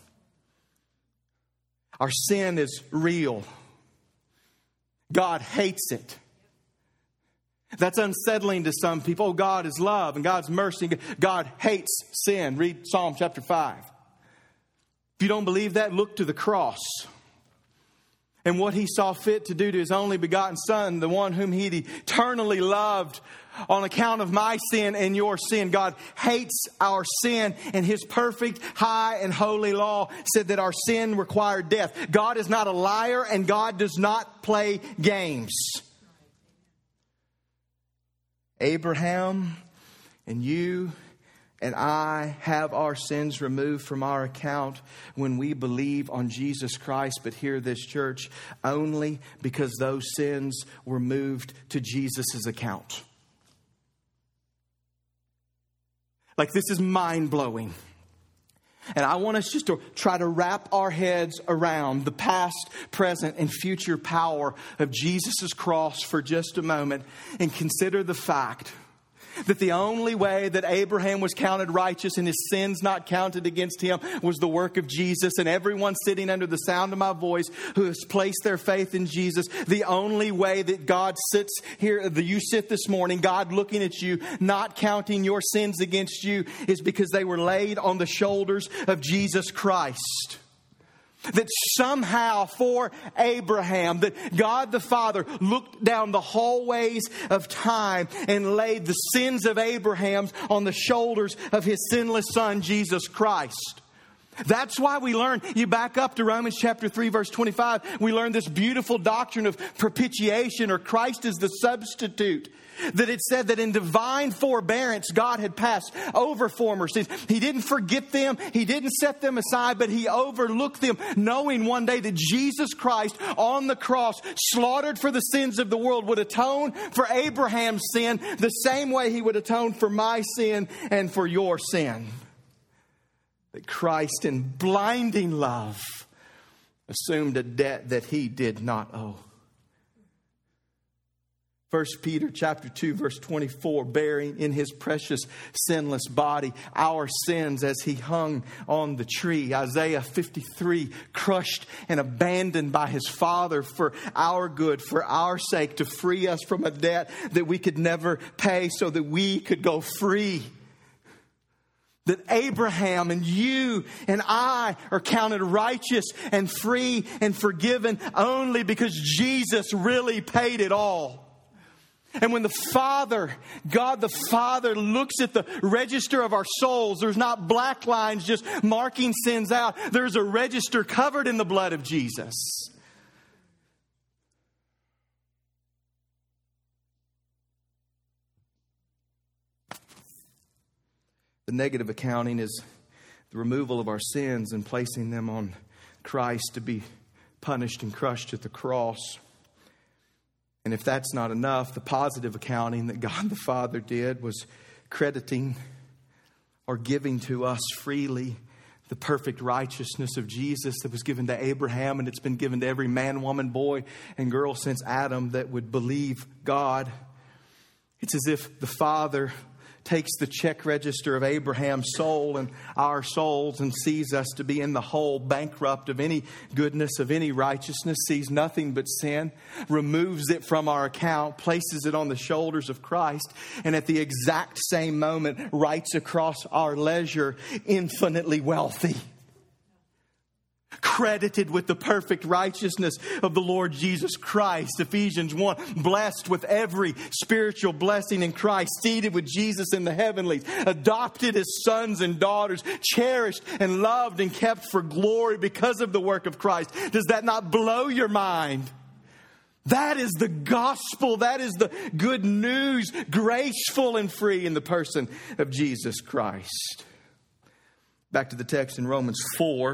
Our sin is real. God hates it. That's unsettling to some people. Oh, God is love and God's mercy. God hates sin. Read Psalm chapter five. If you don't believe that, look to the cross and what He saw fit to do to His only begotten Son, the one whom He eternally loved on account of my sin and your sin. God hates our sin, and His perfect, high, and holy law said that our sin required death. God is not a liar, and God does not play games. Abraham and you and I have our sins removed from our account when we believe on Jesus Christ. But hear this, church, only because those sins were moved to Jesus' account. Like, this is mind-blowing. And I want us just to try to wrap our heads around the past, present, and future power of Jesus' cross for just a moment and consider the fact that the only way that Abraham was counted righteous and his sins not counted against him was the work of Jesus. And everyone sitting under the sound of my voice who has placed their faith in Jesus, the only way that God sits here, that you sit this morning, God looking at you, not counting your sins against you, is because they were laid on the shoulders of Jesus Christ. That somehow for Abraham, that God the Father looked down the hallways of time and laid the sins of Abraham on the shoulders of His sinless Son, Jesus Christ. That's why we learn, you back up to Romans chapter three, verse twenty-five, we learn this beautiful doctrine of propitiation, or Christ is the substitute. That it said that in divine forbearance, God had passed over former sins. He didn't forget them. He didn't set them aside, but He overlooked them, knowing one day that Jesus Christ on the cross, slaughtered for the sins of the world, would atone for Abraham's sin the same way He would atone for my sin and for your sin. That Christ, in blinding love, assumed a debt that he did not owe. First Peter chapter two, verse twenty-four, bearing in his precious sinless body our sins as he hung on the tree. Isaiah fifty-three, crushed and abandoned by his Father for our good, for our sake, to free us from a debt that we could never pay so that we could go free. That Abraham and you and I are counted righteous and free and forgiven only because Jesus really paid it all. And when the Father, God the Father, looks at the register of our souls, there's not black lines just marking sins out. There's a register covered in the blood of Jesus. The negative accounting is the removal of our sins and placing them on Christ to be punished and crushed at the cross. And if that's not enough, the positive accounting that God the Father did was crediting or giving to us freely the perfect righteousness of Jesus that was given to Abraham, and it's been given to every man, woman, boy, and girl since Adam that would believe God. It's as if the Father takes the check register of Abraham's soul and our souls and sees us to be in the hole, bankrupt of any goodness, of any righteousness, sees nothing but sin, removes it from our account, places it on the shoulders of Christ, and at the exact same moment writes across our ledger, infinitely wealthy. Credited with the perfect righteousness of the Lord Jesus Christ. Ephesians one, blessed with every spiritual blessing in Christ, seated with Jesus in the heavenlies, adopted as sons and daughters, cherished and loved and kept for glory because of the work of Christ. Does that not blow your mind? That is the gospel. That is the good news, graceful and free in the person of Jesus Christ. Back to the text in Romans four.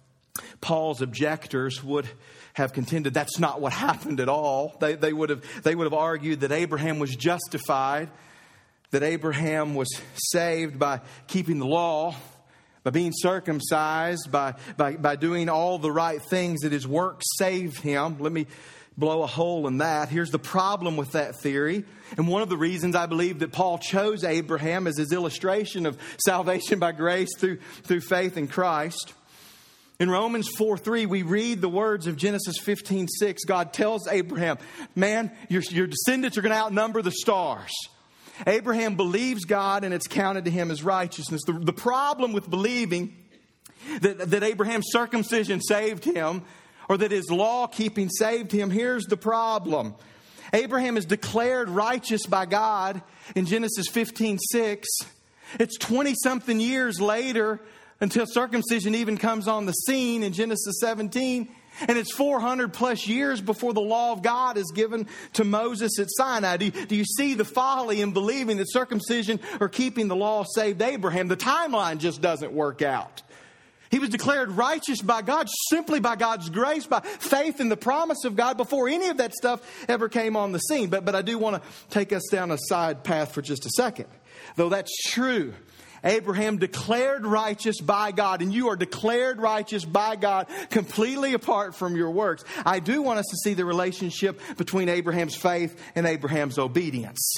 Paul's objectors would have contended that's not what happened at all. They, they, would have, they would have argued that Abraham was justified, that Abraham was saved by keeping the law, by being circumcised, by, by, by doing all the right things, that his work saved him. Let me blow a hole in that. Here's the problem with that theory. And one of the reasons I believe that Paul chose Abraham as his illustration of salvation by grace through, through faith in Christ. In Romans four three, we read the words of Genesis fifteen six. God tells Abraham, man, your, your descendants are going to outnumber the stars. Abraham believes God and it's counted to him as righteousness. The, the problem with believing that, that Abraham's circumcision saved him, or that his law keeping saved him, here's the problem. Abraham is declared righteous by God in Genesis fifteen six. It's twenty-something years later until circumcision even comes on the scene in Genesis seventeen. And it's four hundred plus years before the law of God is given to Moses at Sinai. Do you, do you see the folly in believing that circumcision or keeping the law saved Abraham? The timeline just doesn't work out. He was declared righteous by God simply by God's grace, by faith in the promise of God before any of that stuff ever came on the scene. But, but I do want to take us down a side path for just a second. Though that's true, Abraham declared righteous by God, and you are declared righteous by God completely apart from your works. I do want us to see the relationship between Abraham's faith and Abraham's obedience.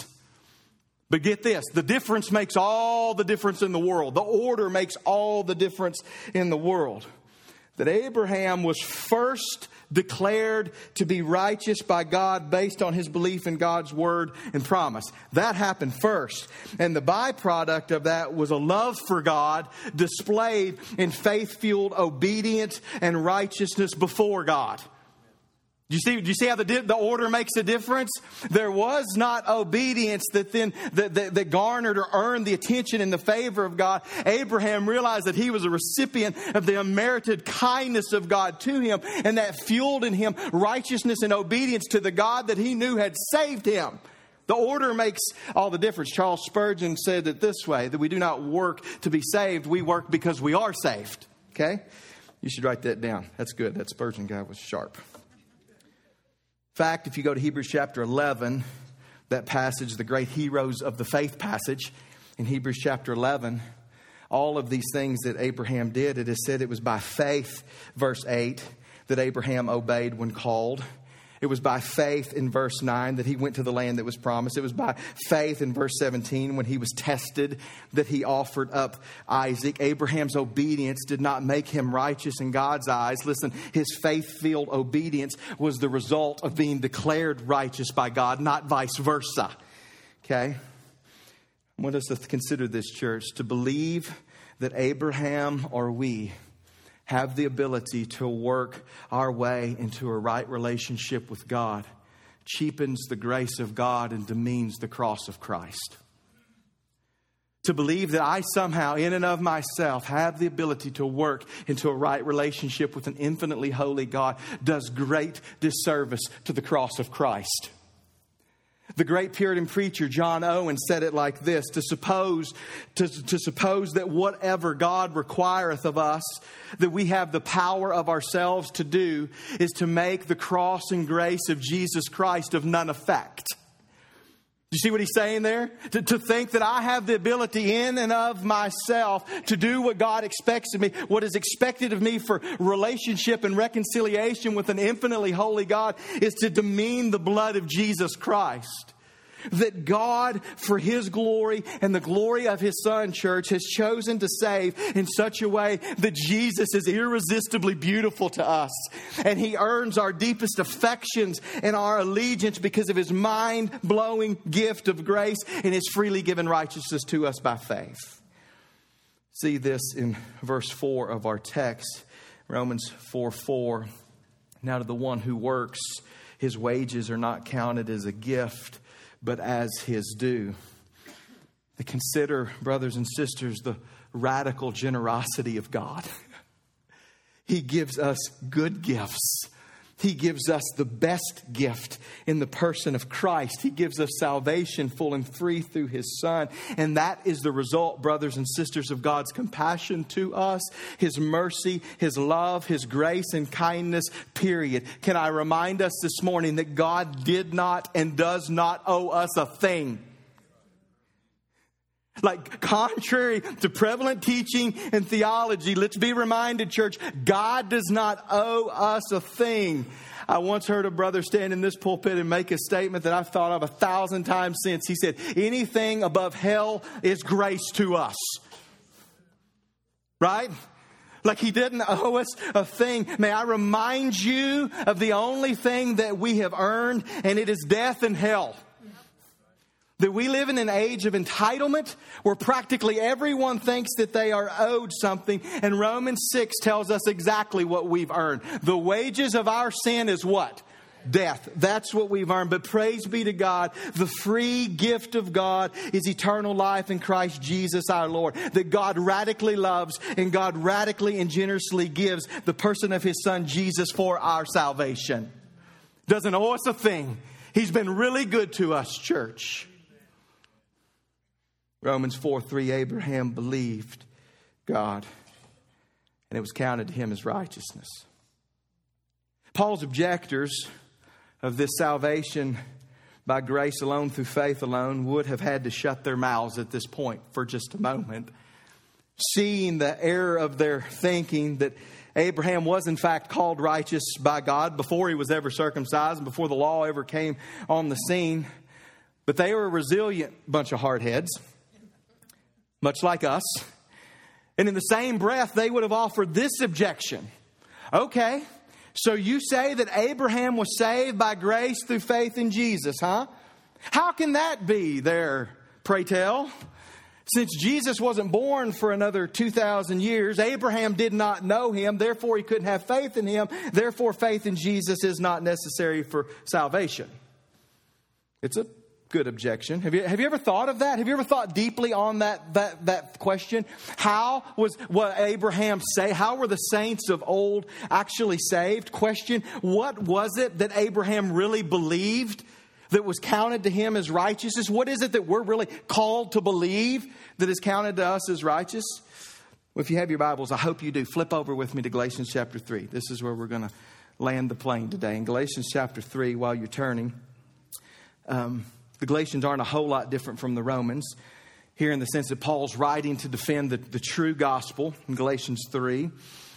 But get this, the difference makes all the difference in the world. The order makes all the difference in the world. That Abraham was first declared to be righteous by God based on his belief in God's word and promise. That happened first. And the byproduct of that was a love for God displayed in faith-fueled obedience and righteousness before God. Do you see, do you see how the, the order makes a difference? There was not obedience that then that, that, that garnered or earned the attention and the favor of God. Abraham realized that he was a recipient of the unmerited kindness of God to him, and that fueled in him righteousness and obedience to the God that he knew had saved him. The order makes all the difference. Charles Spurgeon said it this way, that we do not work to be saved, we work because we are saved. Okay? You should write that down. That's good. That Spurgeon guy was sharp. In fact, if you go to Hebrews chapter eleven, that passage, the great heroes of the faith passage, in Hebrews chapter eleven, all of these things that Abraham did, it is said it was by faith, verse eight, that Abraham obeyed when called. It was by faith in verse nine that he went to the land that was promised. It was by faith in verse seventeen when he was tested that he offered up Isaac. Abraham's obedience did not make him righteous in God's eyes. Listen, his faith-filled obedience was the result of being declared righteous by God, not vice versa. Okay? I want us to consider this, church, to believe that Abraham or we have the ability to work our way into a right relationship with God cheapens the grace of God and demeans the cross of Christ. To believe that I somehow, in and of myself, have the ability to work into a right relationship with an infinitely holy God does great disservice to the cross of Christ. The great Puritan preacher John Owen said it like this: to suppose, to, to suppose that whatever God requireth of us, that we have the power of ourselves to do, is to make the cross and grace of Jesus Christ of none effect. You see what he's saying there? To, to think that I have the ability in and of myself to do what God expects of me, what is expected of me for relationship and reconciliation with an infinitely holy God, is to demean the blood of Jesus Christ. That God, for His glory and the glory of His Son, church, has chosen to save in such a way that Jesus is irresistibly beautiful to us. And He earns our deepest affections and our allegiance because of His mind-blowing gift of grace and His freely given righteousness to us by faith. See this in verse four of our text, Romans four four. Now to the one who works, his wages are not counted as a gift, but as his due. To consider, brothers and sisters, the radical generosity of God. He gives us good gifts. He gives us the best gift in the person of Christ. He gives us salvation full and free through His Son. And that is the result, brothers and sisters, of God's compassion to us, His mercy, His love, His grace and kindness, period. Can I remind us this morning that God did not and does not owe us a thing? Like, contrary to prevalent teaching and theology, let's be reminded, church, God does not owe us a thing. I once heard a brother stand in this pulpit and make a statement that I've thought of a thousand times since. He said, anything above hell is grace to us. Right? Like He didn't owe us a thing. May I remind you of the only thing that we have earned, and it is death and hell. That we live in an age of entitlement where practically everyone thinks that they are owed something. And Romans six tells us exactly what we've earned. The wages of our sin is what? Death. That's what we've earned. But praise be to God, the free gift of God is eternal life in Christ Jesus our Lord. That God radically loves and God radically and generously gives the person of His Son Jesus for our salvation. Doesn't owe us a thing. He's been really good to us, church. Romans four three, Abraham believed God, and it was counted to him as righteousness. Paul's objectors of this salvation by grace alone through faith alone would have had to shut their mouths at this point for just a moment. Seeing the error of their thinking that Abraham was in fact called righteous by God before he was ever circumcised and before the law ever came on the scene. But they were a resilient bunch of hardheads, much like us. And in the same breath, they would have offered this objection. Okay, so you say that Abraham was saved by grace through faith in Jesus, huh? How can that be there, pray tell? Since Jesus wasn't born for another two thousand years, Abraham did not know Him, therefore he couldn't have faith in Him. Therefore, faith in Jesus is not necessary for salvation. It's a good objection. Have you, have you ever thought of that? Have you ever thought deeply on that, that, that question? How was what Abraham say? How were the saints of old actually saved? Question, what was it that Abraham really believed that was counted to him as righteousness? What is it that we're really called to believe that is counted to us as righteous? Well, if you have your Bibles, I hope you do. Flip over with me to Galatians chapter three. This is where we're going to land the plane today. In Galatians chapter three, while you're turning, um, the Galatians aren't a whole lot different from the Romans here in the sense that Paul's writing to defend the, the true gospel in Galatians three.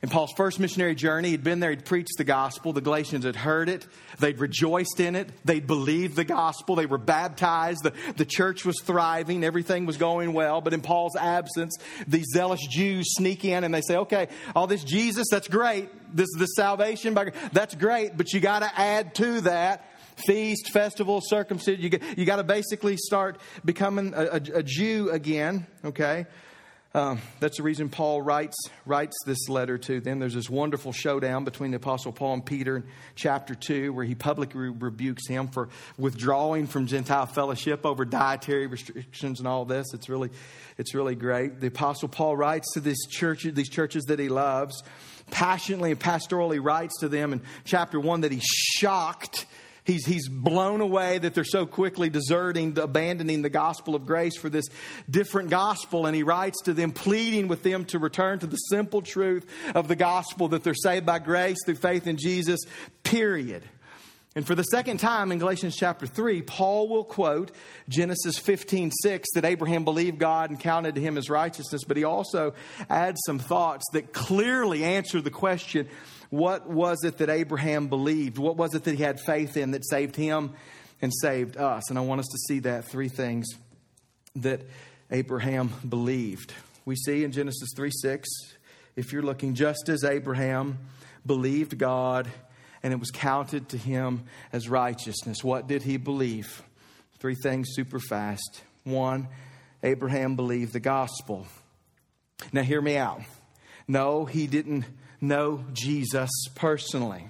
In Paul's first missionary journey, he'd been there, he'd preached the gospel. The Galatians had heard it. They'd rejoiced in it. They'd believed the gospel. They were baptized. The, the church was thriving. Everything was going well. But in Paul's absence, these zealous Jews sneak in and they say, okay, all this Jesus, that's great. This is the salvation, that's great. But you got to add to that feast, festival, circumcision. You, you got to basically start becoming a, a, a Jew again, okay? Um, that's the reason Paul writes writes this letter to them. There's this wonderful showdown between the Apostle Paul and Peter in chapter two, where he publicly rebukes him for withdrawing from Gentile fellowship over dietary restrictions and all this. It's really, it's really great. The Apostle Paul writes to this church, these churches that he loves, passionately and pastorally writes to them in chapter one that he's shocked. He's, he's blown away that they're so quickly deserting, abandoning the gospel of grace for this different gospel. And he writes to them, pleading with them to return to the simple truth of the gospel, that they're saved by grace through faith in Jesus, period. And for the second time in Galatians chapter three, Paul will quote Genesis fifteen six, that Abraham believed God and counted to him as righteousness. But he also adds some thoughts that clearly answer the question, what was it that Abraham believed? What was it that he had faith in that saved him and saved us? And I want us to see that three things that Abraham believed. We see in Genesis three six, if you're looking, just as Abraham believed God and it was counted to him as righteousness. What did he believe? Three things super fast. One, Abraham believed the gospel. Now hear me out. No, he didn't know Jesus personally.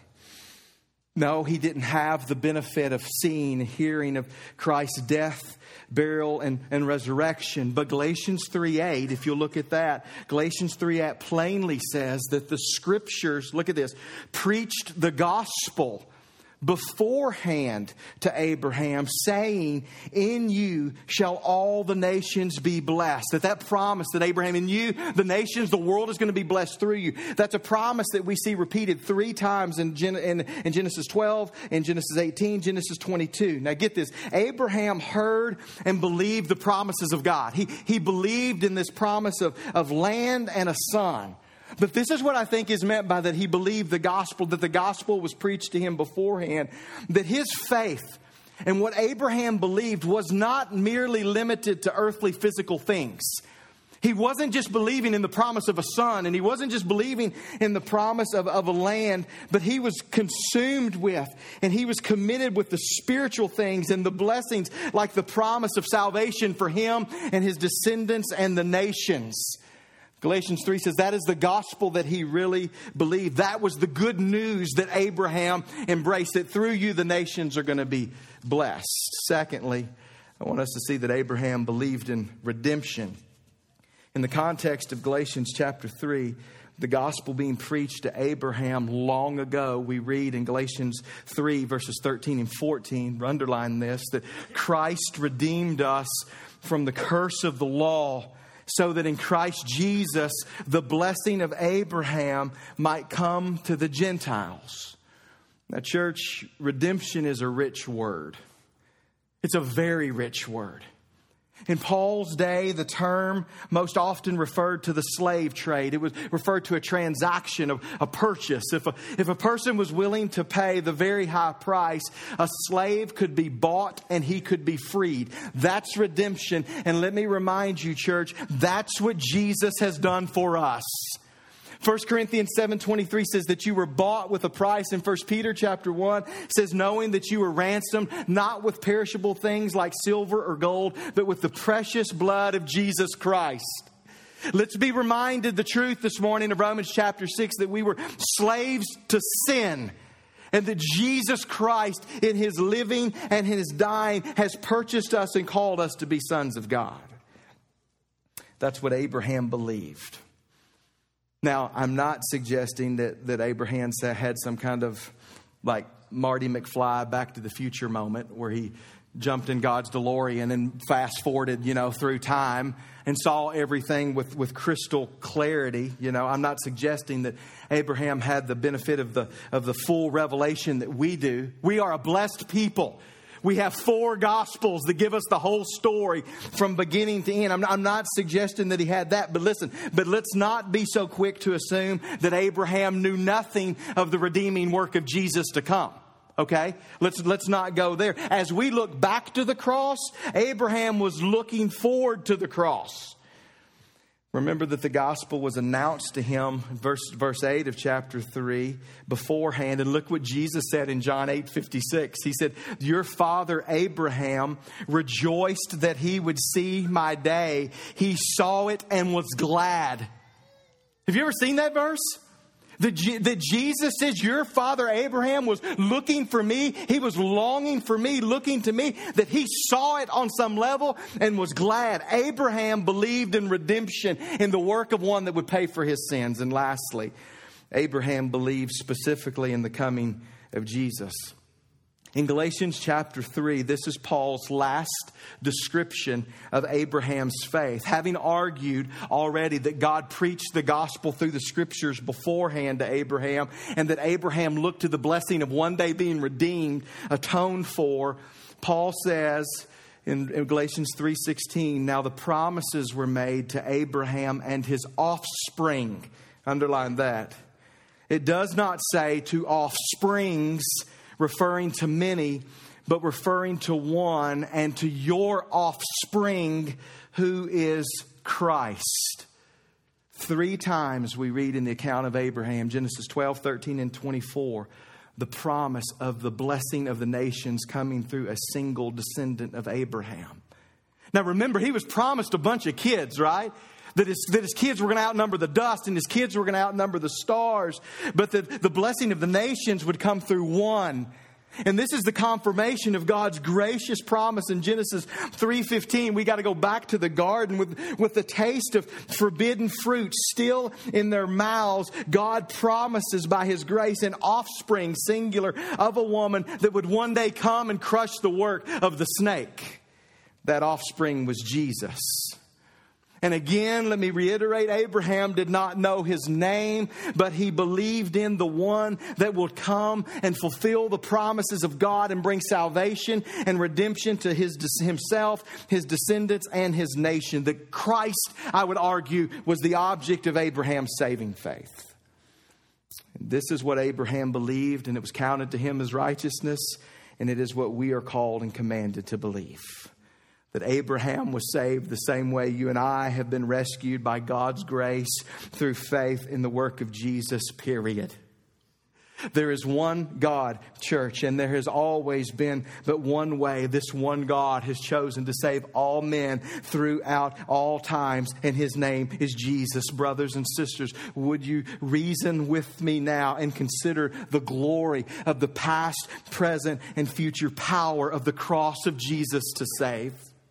No, he didn't have the benefit of seeing and hearing of Christ's death, burial, and, and resurrection. But Galatians three eight, if you look at that, Galatians three eight plainly says that the scriptures, look at this, preached the gospel beforehand to Abraham, saying, in you shall all the nations be blessed. That that promise that Abraham, in you, the nations, the world is going to be blessed through you. That's a promise that we see repeated three times in, Gen- in, in Genesis twelve, in Genesis eighteen, Genesis twenty-two. Now get this. Abraham heard and believed the promises of God. He, he believed in this promise of, of land and a son. But this is what I think is meant by that he believed the gospel, that the gospel was preached to him beforehand, that his faith and what Abraham believed was not merely limited to earthly physical things. He wasn't just believing in the promise of a son, and he wasn't just believing in the promise of, of a land, but he was consumed with and he was committed with the spiritual things and the blessings, like the promise of salvation for him and his descendants and the nations. Galatians three says that is the gospel that he really believed. That was the good news that Abraham embraced, that through you the nations are going to be blessed. Secondly, I want us to see that Abraham believed in redemption. In the context of Galatians chapter three, the gospel being preached to Abraham long ago, we read in Galatians three verses thirteen and fourteen, underline this, that Christ redeemed us from the curse of the law, so that in Christ Jesus, the blessing of Abraham might come to the Gentiles. Now, church, redemption is a rich word. It's a very rich word. In Paul's day, the term most often referred to the slave trade. It was referred to a transaction, of a purchase. If a, if a person was willing to pay the very high price, a slave could be bought and he could be freed. That's redemption. And let me remind you, church, that's what Jesus has done for us. First Corinthians seven twenty-three says that you were bought with a price. In First Peter chapter one says, knowing that you were ransomed, not with perishable things like silver or gold, but with the precious blood of Jesus Christ. Let's be reminded the truth this morning of Romans chapter six, that we were slaves to sin, and that Jesus Christ in his living and in his dying has purchased us and called us to be sons of God. That's what Abraham believed. Now, I'm not suggesting that, that Abraham had some kind of like Marty McFly Back to the Future moment where he jumped in God's DeLorean and fast forwarded, you know, through time and saw everything with, with crystal clarity. You know, I'm not suggesting that Abraham had the benefit of the, of the full revelation that we do. We are a blessed people. We have four Gospels that give us the whole story from beginning to end. I'm, I'm not suggesting that he had that, but listen, but let's not be so quick to assume that Abraham knew nothing of the redeeming work of Jesus to come. Okay? Let's, let's not go there. As we look back to the cross, Abraham was looking forward to the cross. Remember that the gospel was announced to him, verse, verse eight of chapter three, beforehand. And look what Jesus said in John eight fifty-six. He said, your father Abraham rejoiced that he would see my day. He saw it and was glad. Have you ever seen that verse? That, that Jesus says your father Abraham was looking for me. He was longing for me, looking to me, that he saw it on some level and was glad. Abraham believed in redemption, in the work of one that would pay for his sins. And lastly, Abraham believed specifically in the coming of Jesus. In Galatians chapter three, this is Paul's last description of Abraham's faith. Having argued already that God preached the gospel through the scriptures beforehand to Abraham, and that Abraham looked to the blessing of one day being redeemed, atoned for, Paul says in, in Galatians three sixteen, now the promises were made to Abraham and his offspring. Underline that. It does not say to offsprings, referring to many, but referring to one, and to your offspring, who is Christ. Three times we read in the account of Abraham, Genesis twelve, thirteen, and twenty-four, the promise of the blessing of the nations coming through a single descendant of Abraham. Now remember, he was promised a bunch of kids, right? That his, that his kids were going to outnumber the dust, and his kids were going to outnumber the stars. But that the blessing of the nations would come through one. And this is the confirmation of God's gracious promise in Genesis three fifteen. We got to go back to the garden with, with the taste of forbidden fruit still in their mouths. God promises by his grace an offspring, singular, of a woman that would one day come and crush the work of the snake. That offspring was Jesus. And again, let me reiterate, Abraham did not know his name, but he believed in the one that would come and fulfill the promises of God and bring salvation and redemption to his himself, his descendants, and his nation. That Christ, I would argue, was the object of Abraham's saving faith. And this is what Abraham believed, and it was counted to him as righteousness, and it is what we are called and commanded to believe. That Abraham was saved the same way you and I have been rescued by God's grace through faith in the work of Jesus, period. There is one God, church, and there has always been but one way. This one God has chosen to save all men throughout all times, and his name is Jesus. Brothers and sisters, would you reason with me now and consider the glory of the past, present, and future power of the cross of Jesus to save?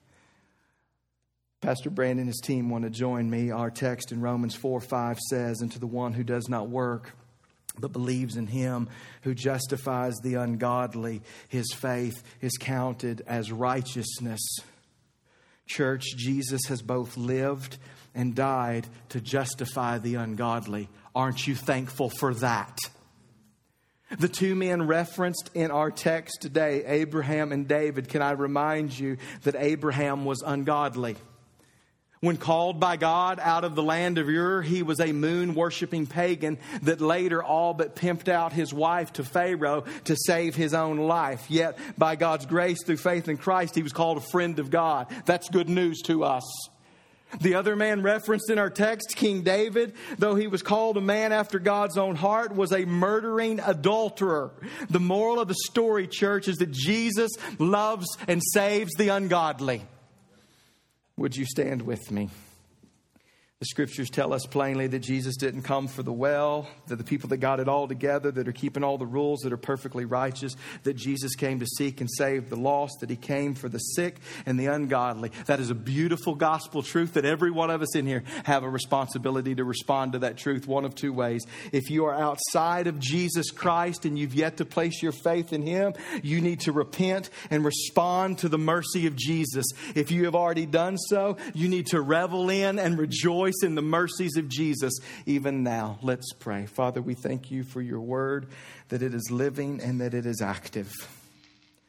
Pastor Brandon and his team want to join me. Our text in Romans four five says, and to the one who does not work, but believes in him who justifies the ungodly, his faith is counted as righteousness. Church, Jesus has both lived and died to justify the ungodly. Aren't you thankful for that? The two men referenced in our text today, Abraham and David, can I remind you that Abraham was ungodly? When called by God out of the land of Ur, he was a moon-worshiping pagan that later all but pimped out his wife to Pharaoh to save his own life. Yet, by God's grace through faith in Christ, he was called a friend of God. That's good news to us. The other man referenced in our text, King David, though he was called a man after God's own heart, was a murdering adulterer. The moral of the story, church, is that Jesus loves and saves the ungodly. Would you stand with me? The scriptures tell us plainly that Jesus didn't come for the well, that the people that got it all together, that are keeping all the rules, that are perfectly righteous, that Jesus came to seek and save the lost, that he came for the sick and the ungodly. That is a beautiful gospel truth that every one of us in here have a responsibility to respond to that truth one of two ways. If you are outside of Jesus Christ and you've yet to place your faith in him, you need to repent and respond to the mercy of Jesus. If you have already done so, you need to revel in and rejoice in the mercies of Jesus even now. Let's pray. Father, we thank you for your word, that it is living and that it is active.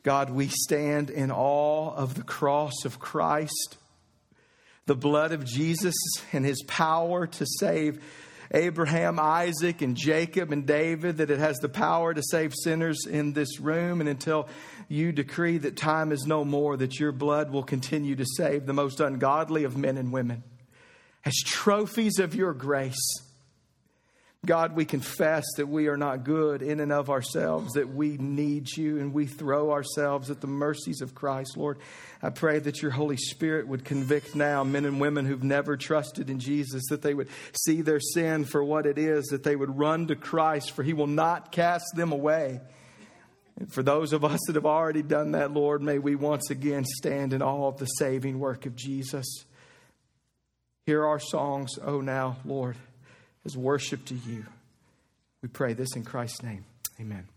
God, we stand in awe of the cross of Christ, the blood of Jesus and his power to save Abraham, Isaac, and Jacob, and David, that it has the power to save sinners in this room. And until you decree that time is no more, that your blood will continue to save the most ungodly of men and women as trophies of your grace. God, we confess that we are not good in and of ourselves, that we need you, and we throw ourselves at the mercies of Christ. Lord, I pray that your Holy Spirit would convict now men and women who've never trusted in Jesus, that they would see their sin for what it is, that they would run to Christ, for he will not cast them away. And for those of us that have already done that, Lord, may we once again stand in awe of the saving work of Jesus. Hear our songs, oh now, Lord, as worship to you. We pray this in Christ's name. Amen.